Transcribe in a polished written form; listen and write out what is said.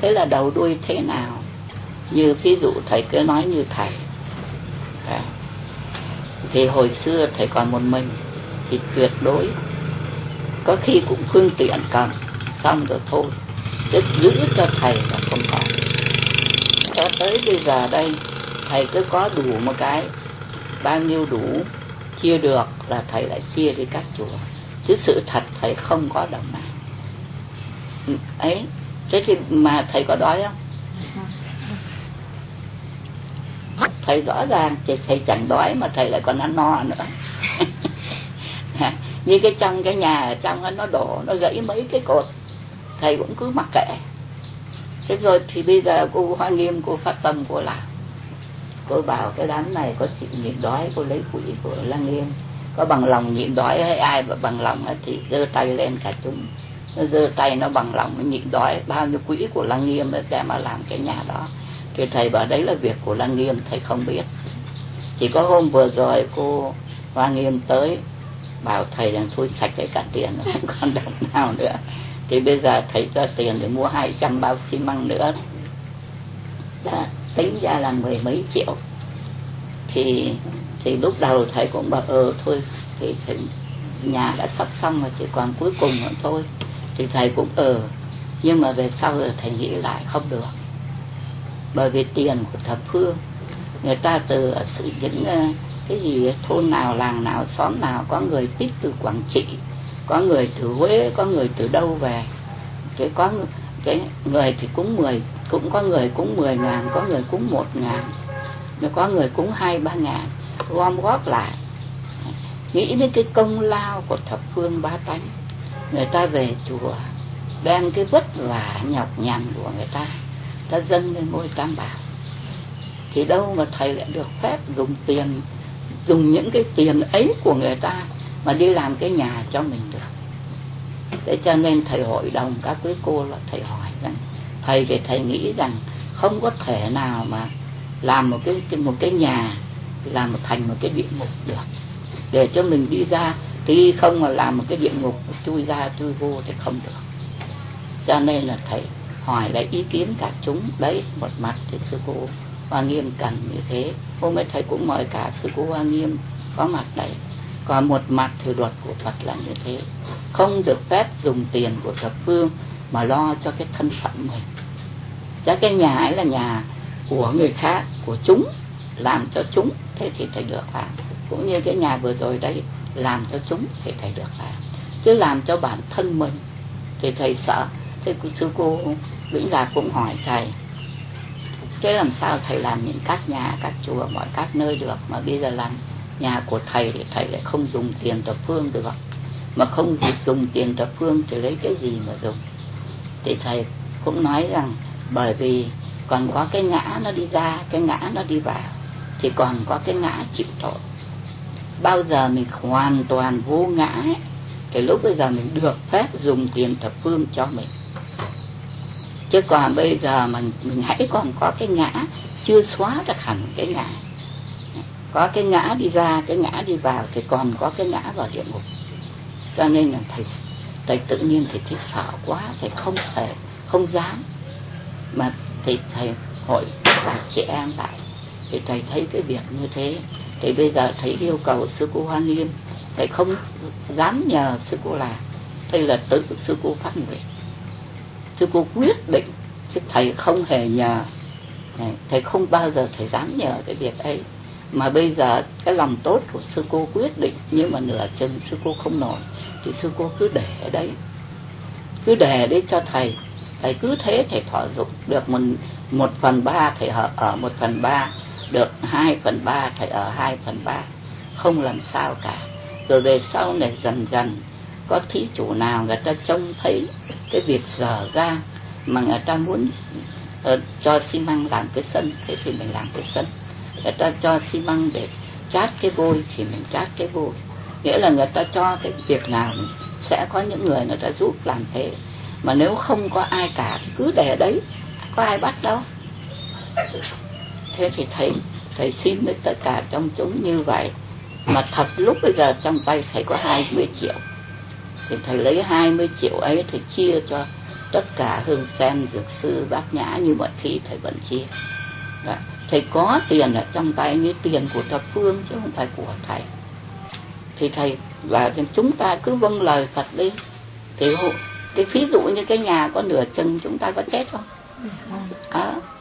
Thế là đầu đuôi thế nào? Như ví dụ thầy cứ nói như thầy thì hồi xưa thầy còn một mình thì tuyệt đối có khi cũng phương tiện cầm xong rồi thôi, chứ giữ cho thầy là không có. Cho tới bây giờ đây thầy cứ có đủ một cái, bao nhiêu đủ chia được là thầy lại chia đi các chùa, chứ sự thật thầy không có đồng nào ấy. Thế thì mà thầy có đói không? Thầy rõ ràng thầy chẳng đói mà thầy lại còn ăn no nữa. Như cái trong cái nhà ở trong nó đổ, nó gãy mấy cái cột, thầy cũng cứ mặc kệ. Thế rồi thì bây giờ cô Hoa Nghiêm cô phát tâm cô làm, cô bảo cái đám này có chịu nhịn đói, cô lấy quỹ của Lăng Nghiêm, có bằng lòng nhịn đói hay ai mà bằng lòng thì giơ tay lên cả chúng. Nó giơ tay nó bằng lòng nó nhịn đói, bao nhiêu quỹ của Lăng Nghiêm để mà làm cái nhà đó. Thì thầy bảo đấy là việc của Lăng Nghiêm, thầy không biết. Chỉ có hôm vừa rồi cô Hoa Nghiêm tới bảo thầy rằng thôi sạch cái cả tiền, không còn đồng nào nữa. Thì bây giờ thầy cho tiền để mua 200 bao xi măng nữa. Đã tính ra là 10 mấy triệu. Thì lúc đầu thầy cũng bảo thôi thì nhà đã sắp xong rồi, chỉ còn cuối cùng nữa thôi. Thì thầy cũng nhưng mà về sau rồi thầy nghĩ lại không được. Bởi vì tiền của thập phương, người ta từ những cái gì thôn nào, làng nào, xóm nào, có người tích từ Quảng Trị, có người từ Huế, có người từ đâu về. Có cái người thì cúng 10, cũng có người cúng 10.000, có người cúng 1.000, có người cúng 2-3 ngàn, gom góp lại. Nghĩ đến cái công lao của thập phương bá tánh, người ta về chùa đem cái vất vả nhọc nhằn của người ta dâng lên ngôi Tam Bảo, thì đâu mà thầy lại được phép dùng tiền, dùng những cái tiền ấy của người ta mà đi làm cái nhà cho mình được. Thế cho nên thầy hội đồng các quý cô là thầy hỏi rằng thầy thì thầy nghĩ rằng không có thể nào mà làm một cái nhà làm thành một cái địa ngục được, để cho mình đi ra thì không mà làm một cái địa ngục chui ra chui vô thì không được. Cho nên là thầy hỏi lại ý kiến cả chúng. Đấy, một mặt thì sư cô Hoa Nghiêm cần như thế, hôm nay thầy cũng mời cả sư cô Hoa Nghiêm có mặt đấy. Còn một mặt thì luật của Phật là như thế, không được phép dùng tiền của thập phương mà lo cho cái thân phận mình. Chắc cái nhà ấy là nhà của người khác, của chúng, làm cho chúng, thế thì thầy được làm. Cũng như cái nhà vừa rồi đấy, làm cho chúng thì thầy được làm. Chứ làm cho bản thân mình thì thầy sợ. Thế sư cô Vĩnh Lạc cũng hỏi thầy, thế làm sao thầy làm những các nhà, các chùa, mọi các nơi được, mà bây giờ làm nhà của thầy thì thầy lại không dùng tiền thập phương được. Mà không dùng tiền thập phương thì lấy cái gì mà dùng? Thì thầy cũng nói rằng bởi vì còn có cái ngã nó đi ra, cái ngã nó đi vào, thì còn có cái ngã chịu tội. Bao giờ mình hoàn toàn vô ngã ấy, thì lúc bây giờ mình được phép dùng tiền thập phương cho mình. Chứ còn bây giờ mình hãy còn có cái ngã, chưa xóa được hẳn cái ngã, có cái ngã đi ra, cái ngã đi vào, thì còn có cái ngã vào địa ngục. Cho nên là thầy tự nhiên thì thích sợ quá, thầy không dám. Mà thì thầy hội cả chị em lại, thì thầy thấy cái việc như thế, thì bây giờ thầy yêu cầu sư cô Hoa Nghiêm, thầy không dám nhờ sư cô làm, đây là tự sư cô phát nguyện, sư cô quyết định, chứ thầy không hề nhờ. Thầy không bao giờ thầy dám nhờ cái việc ấy. Mà bây giờ cái lòng tốt của sư cô quyết định, nhưng mà nửa chừng sư cô không nổi, thì sư cô cứ để ở đấy, cứ để đấy cho thầy. Thầy cứ thế thầy thọ dụng được 1/3 thầy ở 1/3, được 2/3 thầy ở 2/3, không làm sao cả. Rồi về sau này dần dần có thí chủ nào người ta trông thấy cái việc dở ra mà người ta muốn cho xi măng làm cái sân, thế thì mình làm cái sân. Người ta cho xi măng để chát cái vôi thì mình chát cái vôi. Nghĩa là người ta cho cái việc nào sẽ có những người ta giúp làm thế. Mà nếu không có ai cả thì cứ để đấy, có ai bắt đâu. Thế thì thầy xin với tất cả trong chúng như vậy. Mà thật lúc bây giờ trong tay thầy có 20 triệu, thì thầy lấy 20 triệu ấy thầy chia cho tất cả hương sen dược sư bát nhã như mọi khi thầy vẫn chia. Thầy có tiền ở trong tay như tiền của thập phương chứ không phải của thầy. Thì thầy và chúng ta cứ vâng lời Phật đi. Thì ví dụ như cái nhà có nửa chừng chúng ta có chết không?